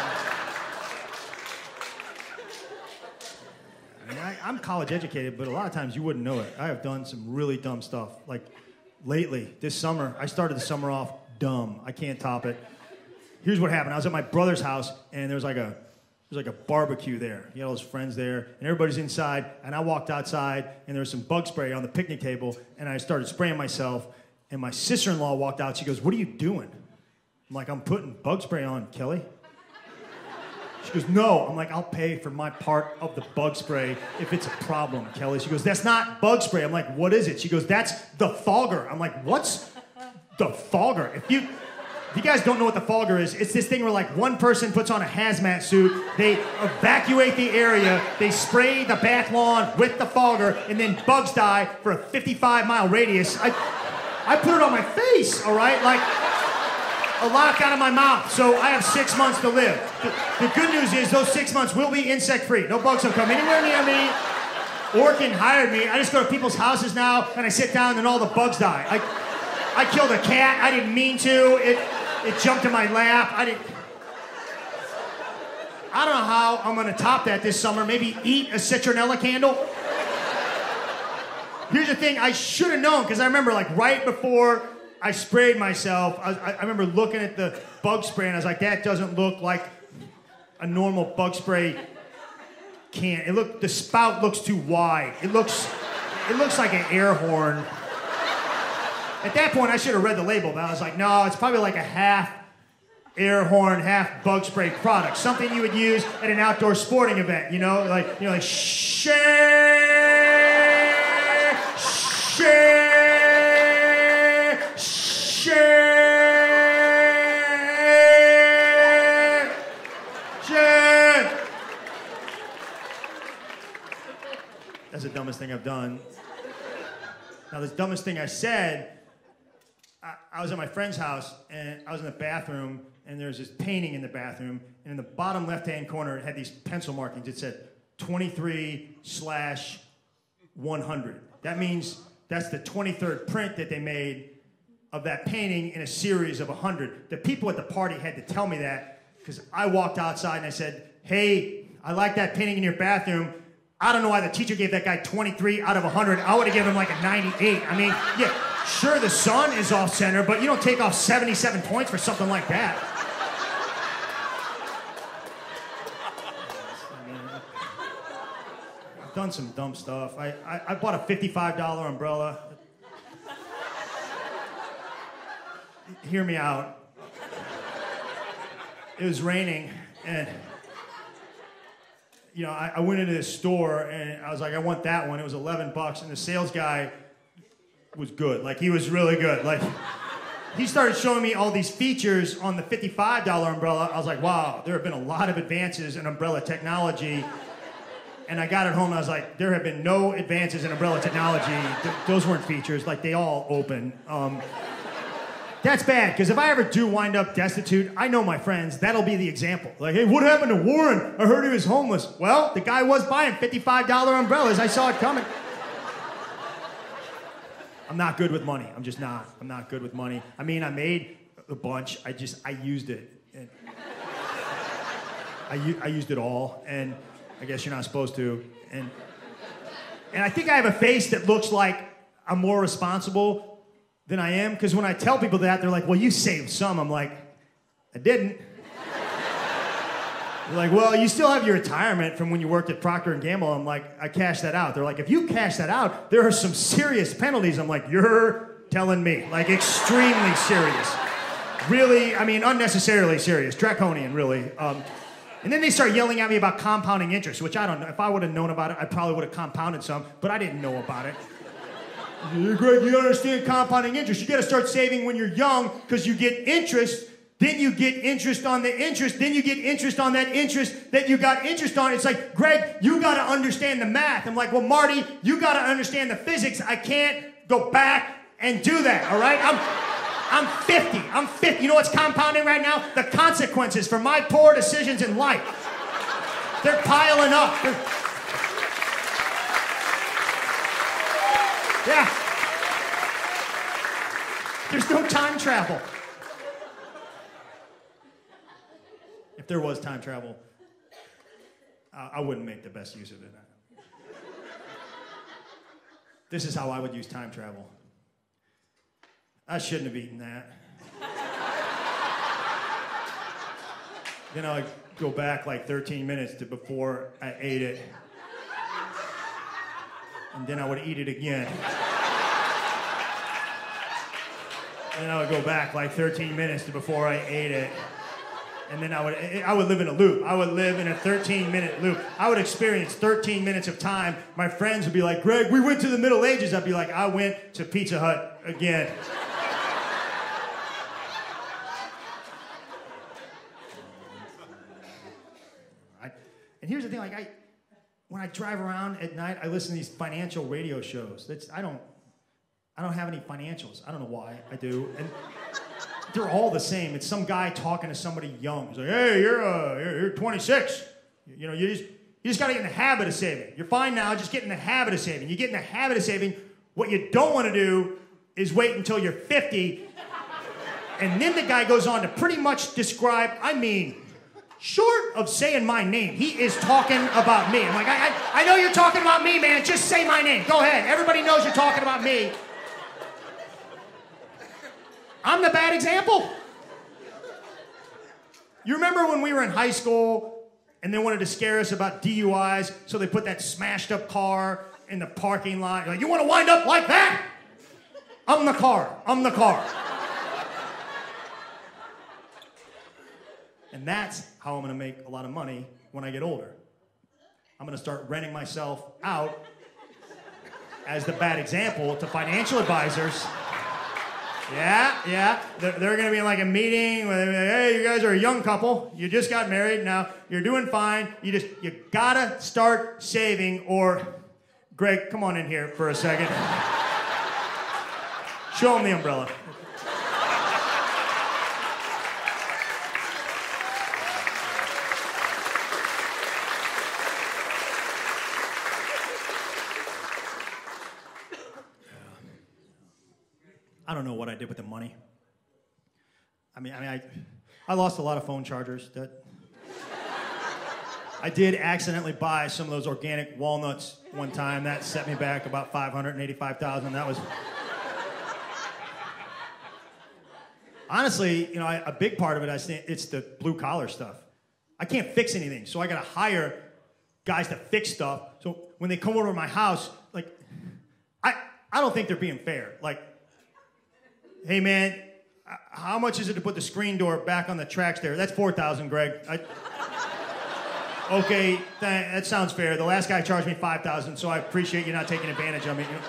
it. I mean, I, I'm college educated, but a lot of times you wouldn't know it. I have done some really dumb stuff. Like lately, this summer, I started the summer off dumb. I can't top it. Here's what happened. I was at my brother's house, and there was like a There's like a barbecue there. He had all his friends there, and everybody's inside, and I walked outside, and there was some bug spray on the picnic table, and I started spraying myself, and my sister-in-law walked out. She goes, what are you doing? I'm like, I'm putting bug spray on, Kelly. She goes, no. I'm like, I'll pay for my part of the bug spray if it's a problem, Kelly. She goes, that's not bug spray. I'm like, what is it? She goes, that's the fogger. I'm like, what's the fogger? If you... If you guys don't know what the fogger is, it's this thing where like one person puts on a hazmat suit, they evacuate the area, they spray the back lawn with the fogger, and then bugs die for a fifty-five mile radius. I, I put it on my face, all right? Like a lock out of my mouth, so I have six months to live. The, the good news is those six months will be insect free. No bugs will come anywhere near me. Orkin hired me. I just go to people's houses now, and I sit down, and all the bugs die. I, I killed a cat. I didn't mean to. It. It jumped in my lap. I didn't. I don't know how I'm gonna top that this summer. Maybe eat a citronella candle. Here's the thing, I should have known, because I remember like right before I sprayed myself, I, I remember looking at the bug spray and I was like, that doesn't look like a normal bug spray can. It look the spout looks too wide. It looks it looks like an air horn. At that point, I should have read the label, but I was like, no, it's probably like a half air horn, half bug spray product. Something you would use at an outdoor sporting event, you know? Like, you know, like, share, share, share, share. That's the dumbest thing I've done. Now, the dumbest thing I said, I, I was at my friend's house, and I was in the bathroom, and there was this painting in the bathroom, and in the bottom left-hand corner, it had these pencil markings. It said twenty-three slash one hundred. That means that's the twenty-third print that they made of that painting in a series of one hundred. The people at the party had to tell me that, because I walked outside and I said, hey, I like that painting in your bathroom. I don't know why the teacher gave that guy twenty-three out of one hundred. I would have given him like a ninety-eight. I mean, yeah, sure, the sun is off center, but you don't take off seventy-seven points for something like that. I've done some dumb stuff. I, I, I bought a fifty-five dollar umbrella. Hear me out. It was raining, and you know, I, I went into this store and I was like, I want that one. It was eleven bucks, and the sales guy was good. Like, he was really good. Like, he started showing me all these features on the fifty-five dollar umbrella. I was like, wow, there have been a lot of advances in umbrella technology. And I got it home and I was like, there have been no advances in umbrella technology. Th- those weren't features. Like, they all open. Um, That's bad, because if I ever do wind up destitute, I know my friends, that'll be the example. Like, hey, what happened to Warren? I heard he was homeless. Well, the guy was buying fifty-five dollar umbrellas. I saw it coming. I'm not good with money. I'm just not. I'm not good with money. I mean, I made a bunch. I just, I used it. And I, u- I used it all, and I guess you're not supposed to. And, and I think I have a face that looks like I'm more responsible than I am, because when I tell people that, they're like, well, you saved some. I'm like, I didn't. They're like, well, you still have your retirement from when you worked at Procter and Gamble. I'm like, I cashed that out. They're like, if you cash that out, there are some serious penalties. I'm like, you're telling me. Like, extremely serious. Really, I mean, unnecessarily serious. Draconian, really. Um, and then they start yelling at me about compounding interest, which I don't know. If I would have known about it, I probably would have compounded some, but I didn't know about it. Greg, you don't understand compounding interest. You got to start saving when you're young, because you get interest, then you get interest on the interest, then you get interest on that interest that you got interest on. It's like, Greg, you got to understand the math. I'm like, well, Marty, you got to understand the physics. I can't go back and do that, all right? I'm, I'm fifty. I'm fifty. You know what's compounding right now? The consequences for my poor decisions in life. They're piling up. They're, Yeah. There's no time travel. If there was time travel, uh, I wouldn't make the best use of it. This is how I would use time travel. I shouldn't have eaten that. Then I'd go back like thirteen minutes to before I ate it. And then I would eat it again. And then I would go back like thirteen minutes to before I ate it. And then I would, I would live in a loop. I would live in a thirteen minute loop. I would experience thirteen minutes of time. My friends would be like, Greg, we went to the Middle Ages. I'd be like, I went to Pizza Hut again. I, and here's the thing, like I, when I drive around at night, I listen to these financial radio shows. That's, I don't, I don't have any financials. I don't know why I do. And they're all the same. It's some guy talking to somebody young. He's like, hey, you're, uh, you're, you're twenty-six. You know, you just, you just got to get in the habit of saving. You're fine now. Just get in the habit of saving. You get in the habit of saving. What you don't want to do is wait until you're fifty. And then the guy goes on to pretty much describe, I mean, short of saying my name, he is talking about me. I'm like, I, I, I know you're talking about me, man. Just say my name. Go ahead. Everybody knows you're talking about me. I'm the bad example. You remember when we were in high school and they wanted to scare us about D U Is, so they put that smashed up car in the parking lot. You're like, you want to wind up like that? I'm the car. I'm the car. And that's how I'm going to make a lot of money when I get older. I'm going to start renting myself out as the bad example to financial advisors. Yeah, yeah. They're, they're going to be in like a meeting where they're like, hey, you guys are a young couple. You just got married. Now you're doing fine. You just, you got to start saving or, Greg, come on in here for a second. Show him the umbrella. I don't know what I did with the money. I mean, I mean, I, I lost a lot of phone chargers. That I did accidentally buy some of those organic walnuts one time. That set me back about five hundred eighty-five thousand dollars. That was honestly, you know, I, a big part of it, I think, it's the blue collar stuff. I can't fix anything, so I got to hire guys to fix stuff. So when they come over to my house, like, I, I don't think they're being fair. Like, hey, man, how much is it to put the screen door back on the tracks there? That's four thousand dollars, Greg. I, okay, th- that sounds fair. The last guy charged me five thousand dollars, so I appreciate you not taking advantage of me. You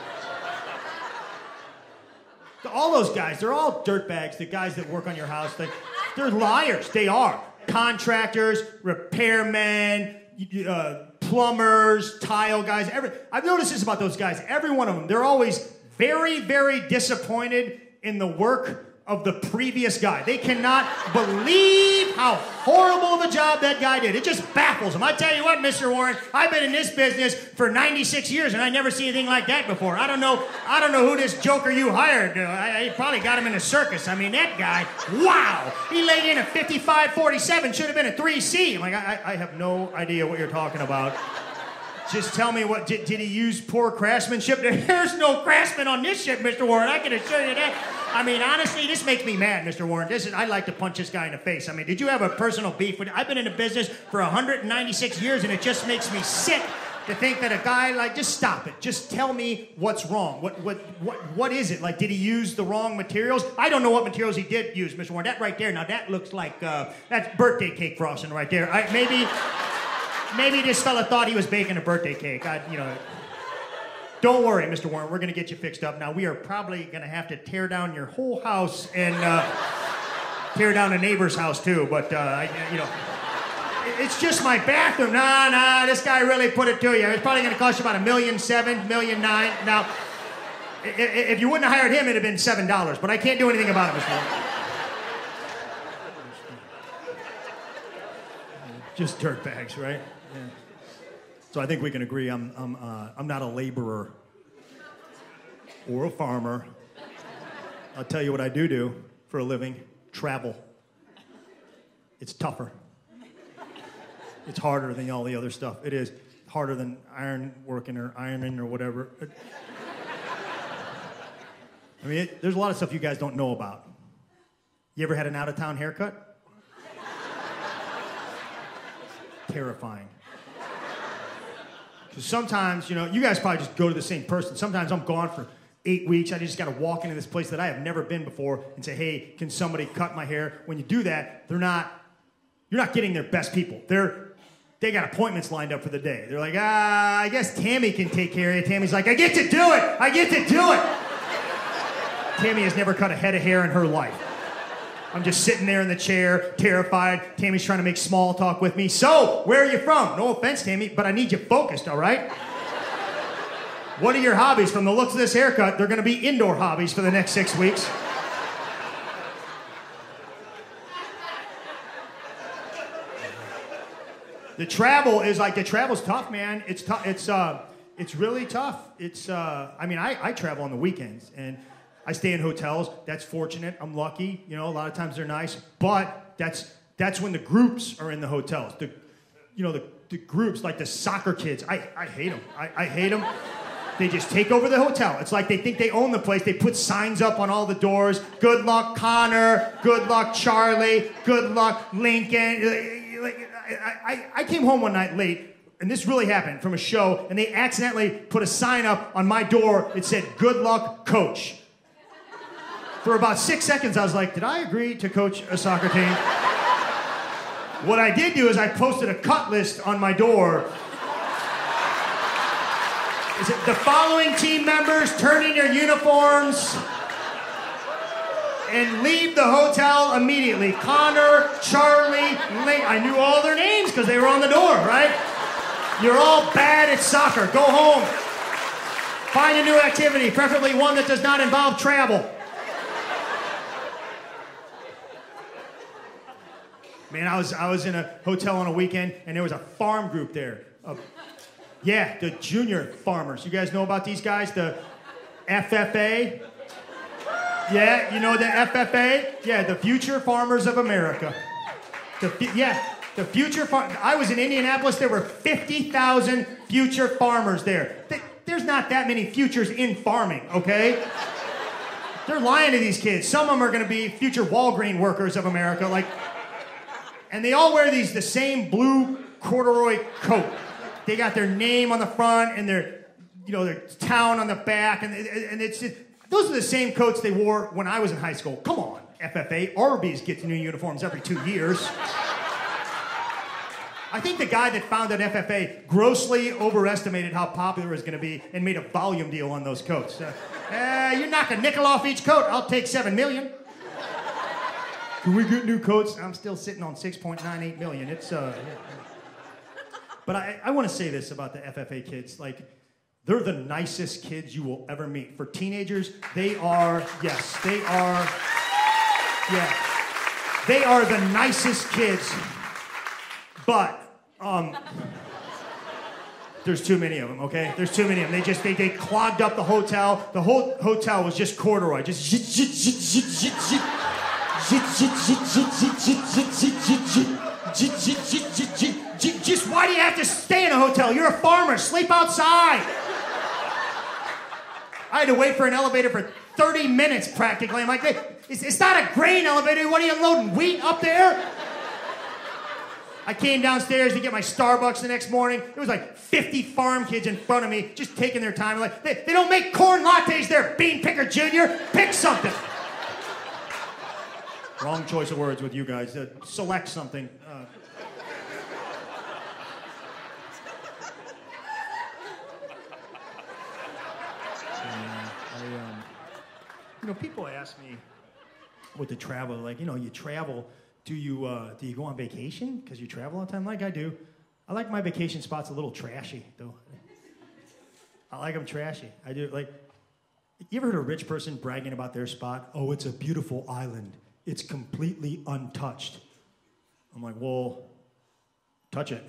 know? All those guys, they're all dirtbags, the guys that work on your house. They, they're liars. They are. Contractors, repairmen, uh, plumbers, tile guys. Every, I've noticed this about those guys. Every one of them, they're always very, very disappointed in the work of the previous guy. They cannot believe how horrible of a job that guy did. It just baffles them. I tell you what, Mister Warren, I've been in this business for ninety-six years and I never see anything like that before. I don't know, I don't know who this joker you hired. Uh, I, I probably got him in a circus. I mean, that guy, wow, he laid in a fifty-five forty-seven, should have been a three C. I'm like, I, I have no idea what you're talking about. Just tell me, what did, did he use poor craftsmanship? There's no craftsman on this ship, Mister Warren. I can assure you that. I mean, honestly, this makes me mad, Mister Warren. This is, I'd like to punch this guy in the face. I mean, did you have a personal beef with? I've been in the business for one hundred ninety-six years, and it just makes me sick to think that a guy like, just stop it. Just tell me what's wrong. What what what what is it? Like, did he use the wrong materials? I don't know what materials he did use, Mister Warren. That right there, now that looks like uh, that's birthday cake frosting right there. I, maybe. Maybe this fella thought he was baking a birthday cake. I, you know, don't worry, Mister Warren. We're going to get you fixed up. Now, we are probably going to have to tear down your whole house and uh, tear down a neighbor's house, too. But, uh, I, you know, it's just my bathroom. Nah, nah, this guy really put it to you. It's probably going to cost you about a million seven, million nine. Now, if you wouldn't have hired him, it'd have been seven dollars. But I can't do anything about it, Mister Warren. Just dirtbags, right? Yeah. So I think we can agree I'm, I'm, uh, I'm not a laborer or a farmer. I'll tell you what I do do for a living. Travel. It's tougher. It's harder than all the other stuff. It is harder than iron working or ironing or whatever. I mean, it, there's a lot of stuff you guys don't know about. You ever had an out-of-town haircut? Terrifying. Because sometimes, you know, you guys probably just go to the same person. Sometimes I'm gone for eight weeks. I just got to walk into this place that I have never been before and say, hey, can somebody cut my hair? When you do that, they're not You're not getting their best people. They're They got appointments lined up for the day. They're like, ah, I guess Tammy can take care of you. Tammy's like, I get to do it. I get to do it. Tammy has never cut a head of hair in her life. I'm just sitting there in the chair, terrified. Tammy's trying to make small talk with me. So, where are you from? No offense, Tammy, but I need you focused, all right? What are your hobbies? From the looks of this haircut, they're going to be indoor hobbies for the next six weeks. The travel is like, the travel's tough, man. It's tough. It's uh, it's really tough. It's uh, I mean, I, I travel on the weekends and I stay in hotels. That's fortunate. I'm lucky. You know, a lot of times they're nice, but that's that's when the groups are in the hotels. The, you know, the, the groups like the soccer kids. I, I hate them. I, I hate them. They just take over the hotel. It's like they think they own the place. They put signs up on all the doors. Good luck, Connor. Good luck, Charlie. Good luck, Lincoln. I, I, I came home one night late, and this really happened, from a show, and they accidentally put a sign up on my door. It said, good luck, coach. For about six seconds, I was like, did I agree to coach a soccer team? What I did do is I posted a cut list on my door. Is it the following team members turn in your uniforms and leave the hotel immediately? Connor, Charlie, Link. I knew all their names because they were on the door, right? You're all bad at soccer. Go home. Find a new activity, preferably one that does not involve travel. Man, I was I was in a hotel on a weekend, and there was a farm group there. Uh, yeah, the junior farmers. You guys know about these guys? The F F A? Yeah, you know the F F A? Yeah, the Future Farmers of America. The, yeah, the Future Farm. I was in Indianapolis. There were fifty thousand future farmers there. There's not that many futures in farming, okay? They're lying to these kids. Some of them are going to be future Walgreen workers of America, like, and they all wear these the same blue corduroy coat. They got their name on the front and their, you know, their town on the back, and and it's just, those are the same coats they wore when I was in high school. Come on, F F A. Arby's gets new uniforms every two years. I think the guy that founded F F A grossly overestimated how popular it was going to be and made a volume deal on those coats. Uh, uh, you knock a nickel off each coat, I'll take seven million. Can we get new coats? I'm still sitting on six point nine eight million. It's uh. Yeah. But I, I want to say this about the F F A kids. Like, they're the nicest kids you will ever meet. For teenagers, they are, yes, they are, yeah. They are the nicest kids. But, um, there's too many of them, okay? There's too many of them. They just, they, they clogged up the hotel. The whole hotel was just corduroy. Just zit, zit, zit, zit, zit, zit. Zit, zit, zit, zit, zit, zit, zit, zit, zit, zit. Zit, zit, zit, zit, zit. Just why do you have to stay in a hotel? You're a farmer. Sleep outside. I had to wait for an elevator for thirty minutes practically. I'm like, it's, it's not a grain elevator. What are you unloading? Wheat up there? I came downstairs to get my Starbucks the next morning. There was like fifty farm kids in front of me just taking their time. Like, they, they don't make corn lattes there, Bean Picker Junior Pick something. Wrong choice of words with you guys. Uh, select something. Uh, yeah, I, um, you know, people ask me with the travel, like, you know, you travel. Do you uh, do you go on vacation because you travel all the time? Like I do. I like my vacation spots a little trashy, though. I like them trashy. I do. Like, you ever heard a rich person bragging about their spot? Oh, it's a beautiful island. It's completely untouched. I'm like, well, touch it.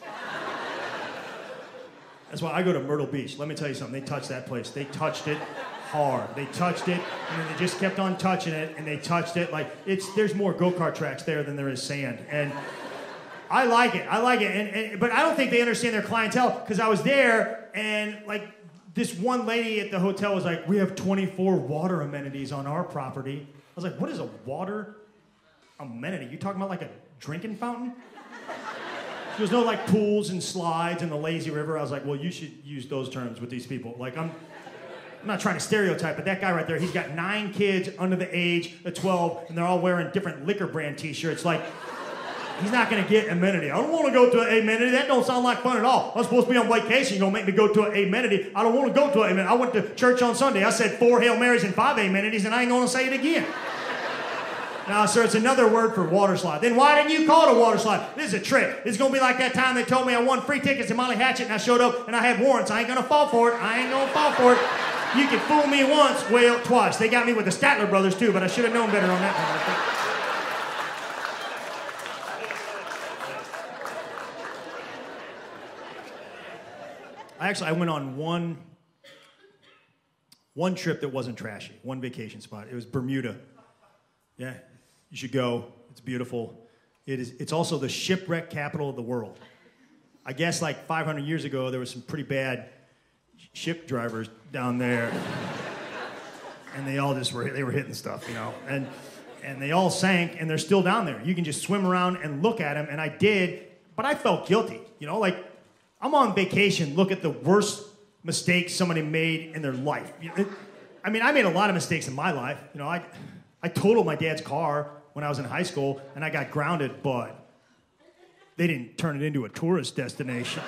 That's why I go to Myrtle Beach. Let me tell you something. They touched that place. They touched it hard. They touched it, and then they just kept on touching it, and they touched it. Like, it's, there's more go-kart tracks there than there is sand. And I like it. I like it. And, and but I don't think they understand their clientele, because I was there, and, like, this one lady at the hotel was like, we have twenty-four water amenities on our property. I was like, what is a water amenity? You talking about like a drinking fountain? There's no like pools and slides and the lazy river. I was like, well, you should use those terms with these people. Like, I'm, I'm not trying to stereotype, but that guy right there, he's got nine kids under the age of twelve, and they're all wearing different liquor brand t-shirts. Like, He's not going to get amenity. I don't want to go to an amenity. That don't sound like fun at all. I'm supposed to be on vacation. You're going to make me go to an amenity. I don't want to go to an amenity. I went to church on Sunday. I said four Hail Marys and five amenities, and I ain't going to say it again. Now, sir, it's another word for water slide. Then why didn't you call it a water slide? This is a trick. It's going to be like that time they told me I won free tickets to Molly Hatchet, and I showed up, and I had warrants. I ain't going to fall for it. I ain't going to fall for it. You can fool me once, well, twice. They got me with the Statler brothers, too, but I should have known better on that one, I think. I actually, I went on one, one trip that wasn't trashy, one vacation spot. It was Bermuda. Yeah, you should go. It's beautiful. It is, it's also the shipwreck capital of the world. I guess like five hundred years ago, there was some pretty bad ship drivers down there. And they all just were, they were hitting stuff, you know. And, and they all sank, and they're still down there. You can just swim around and look at them, and I did, but I felt guilty, you know, like, I'm on vacation, look at the worst mistakes somebody made in their life. I mean, I made a lot of mistakes in my life. You know, I, I totaled my dad's car when I was in high school, and I got grounded, but they didn't turn it into a tourist destination.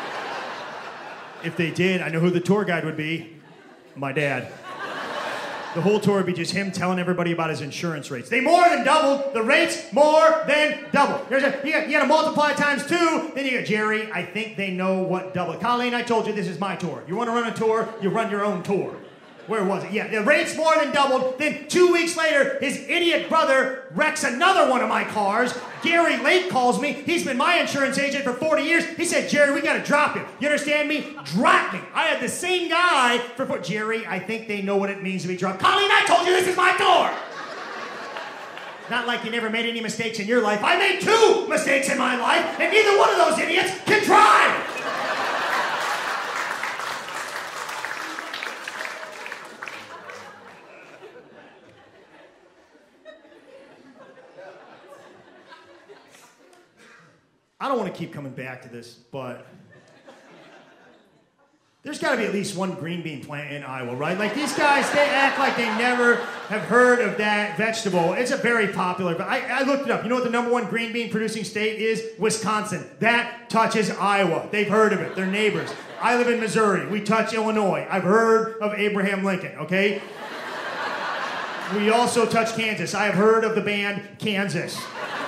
If they did, I know who the tour guide would be. My dad. The whole tour would be just him telling everybody about his insurance rates. They more than doubled. The rates more than doubled. There's a, you, got, you got to multiply times two. Then you go, Jerry, I think they know what double. Colleen, I told you this is my tour. You want to run a tour, you run your own tour. Where was it? Yeah, the rates more than doubled. Then two weeks later, his idiot brother wrecks another one of my cars. Gary Lake calls me. He's been my insurance agent for forty years. He said, Jerry, we got to drop him. You understand me? Drop me. I had the same guy for, for Jerry, I think they know what it means to be dropped. Colleen, I told you this is my tour. Not like you never made any mistakes in your life. I made two mistakes in my life, and neither one of those idiots can drive. I don't want to keep coming back to this, but there's got to be at least one green bean plant in Iowa, right? Like these guys, they act like they never have heard of that vegetable. It's a very popular, but I, I looked it up. You know what the number one green bean producing state is? Wisconsin. That touches Iowa. They've heard of it. They're neighbors. I live in Missouri. We touch Illinois. I've heard of Abraham Lincoln, okay? We also touch Kansas. I have heard of the band Kansas.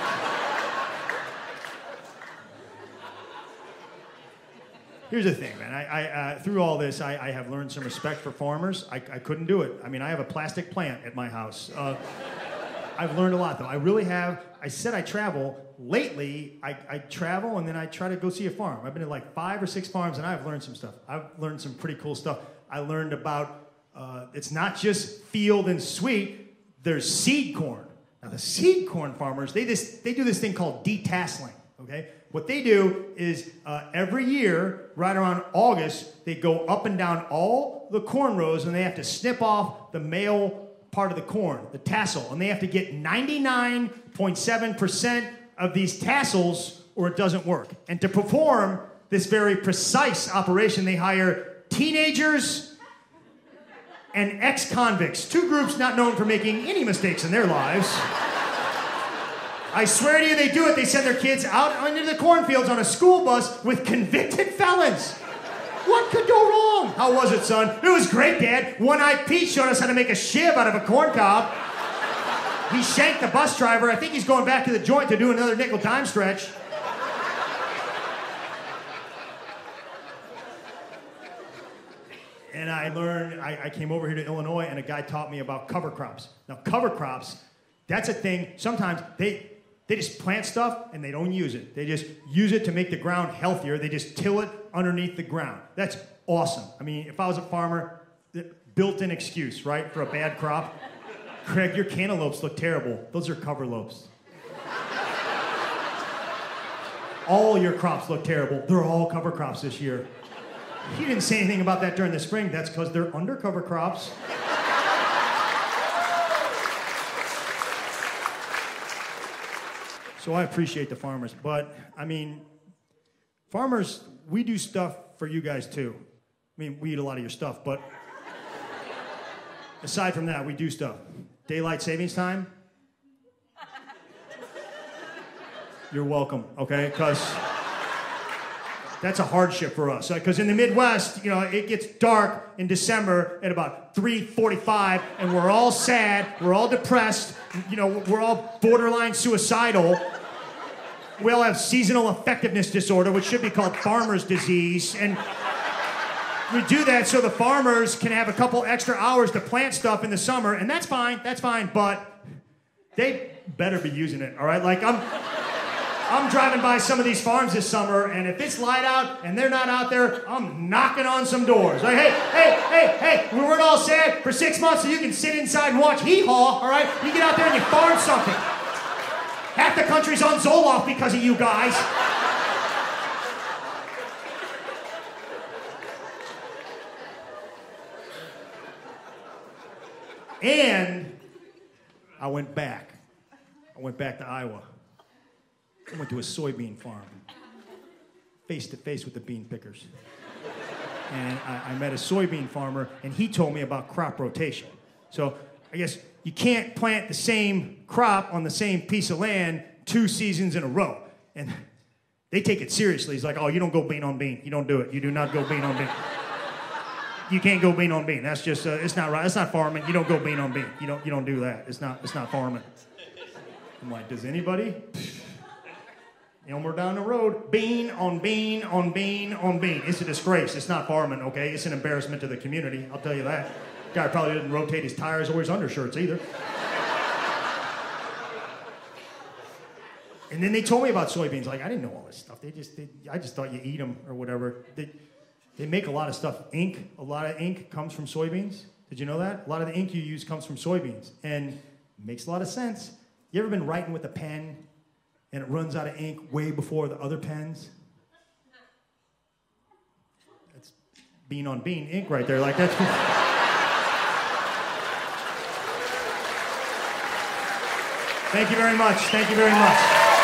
Here's the thing, man. I, I uh, through all this, I, I have learned some respect for farmers. I, I couldn't do it. I mean, I have a plastic plant at my house. Uh, I've learned a lot, though. I really have. I said I travel. Lately, I, I travel, and then I try to go see a farm. I've been to like five or six farms, and I've learned some stuff. I've learned some pretty cool stuff. I learned about, uh, it's not just field and sweet. There's seed corn. Now, the seed corn farmers, they, this, they do this thing called detasseling, okay? What they do is uh, every year, right around August, they go up and down all the corn rows, and they have to snip off the male part of the corn, the tassel, and they have to get ninety-nine point seven percent of these tassels, or it doesn't work. And to perform this very precise operation, they hire teenagers and ex-convicts, two groups not known for making any mistakes in their lives. I swear to you, they do it. They send their kids out into the cornfields on a school bus with convicted felons. What could go wrong? How was it, son? It was great, Dad. One-eyed Pete showed us how to make a shiv out of a corn cob. He shanked the bus driver. I think he's going back to the joint to do another nickel dime stretch. And I learned, I, I came over here to Illinois, and a guy taught me about cover crops. Now, cover crops, that's a thing. Sometimes they... They just plant stuff and they don't use it. They just use it to make the ground healthier. They just till it underneath the ground. That's awesome. I mean, if I was a farmer, built-in excuse, right, for a bad crop. Craig, your cantaloupes look terrible. Those are cover lopes. All your crops look terrible. They're all cover crops this year. He didn't say anything about that during the spring. That's because they're undercover crops. So I appreciate the farmers, but I mean, farmers, we do stuff for you guys too. I mean, we eat a lot of your stuff, but aside from that, we do stuff. Daylight savings time. You're welcome, okay? Because that's a hardship for us. Because in the Midwest, you know, it gets dark in December at about three forty-five, and we're all sad, we're all depressed, you know, we're all borderline suicidal. We all have seasonal effectiveness disorder, which should be called farmer's disease, and we do that so the farmers can have a couple extra hours to plant stuff in the summer, and that's fine, that's fine, but they better be using it, all right? Like, I'm... I'm driving by some of these farms this summer, and if it's light out and they're not out there, I'm knocking on some doors. Like, hey, hey, hey, hey, we weren't all sad for six months so you can sit inside and watch hee-haw, all right? You get out there and you farm something. Half the country's on Zoloft because of you guys. And I went back. I went back to Iowa. I went to a soybean farm, face to face with the bean pickers. And I, I met a soybean farmer, and he told me about crop rotation. So I guess you can't plant the same crop on the same piece of land two seasons in a row. And they take it seriously. He's like, oh, you don't go bean on bean. You don't do it. You do not go bean on bean. You can't go bean on bean. That's just, uh, it's not right. It's not farming. You don't go bean on bean. You don't, you don't do that. It's not, it's not farming. I'm like, does anybody? And we're down the road, bean on bean on bean on bean. It's a disgrace. It's not farming, okay? It's an embarrassment to the community, I'll tell you that. Guy probably didn't rotate his tires or his undershirts either. And then they told me about soybeans. Like, I didn't know all this stuff. They just, they, I just thought you eat them or whatever. They, they make a lot of stuff. Ink, a lot of ink comes from soybeans. Did you know that? A lot of the ink you use comes from soybeans. And it makes a lot of sense. You ever been writing with a pen and it runs out of ink way before the other pens? That's bean on bean ink right there. Like, that's... Thank you very much. Thank you very much.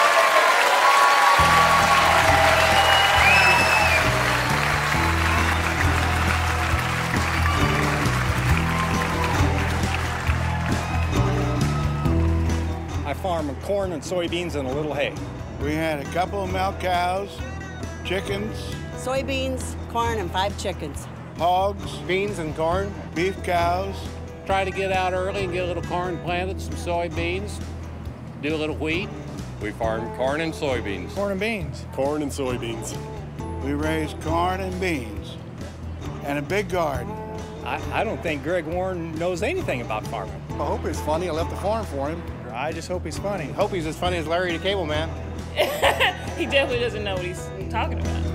Farm corn and soybeans and a little hay. We had a couple of milk cows, chickens, soybeans, corn, and five chickens. Hogs, beans and corn, beef cows. Try to get out early and get a little corn planted, some soybeans, do a little wheat. We farm corn and soybeans. Corn and beans. Corn and soybeans. We raised corn and beans and a big garden. I, I don't think Greg Warren knows anything about farming. I hope he's funny. I left the farm for him. I just hope he's funny. Hope he's as funny as Larry the Cable Man. He definitely doesn't know what he's talking about.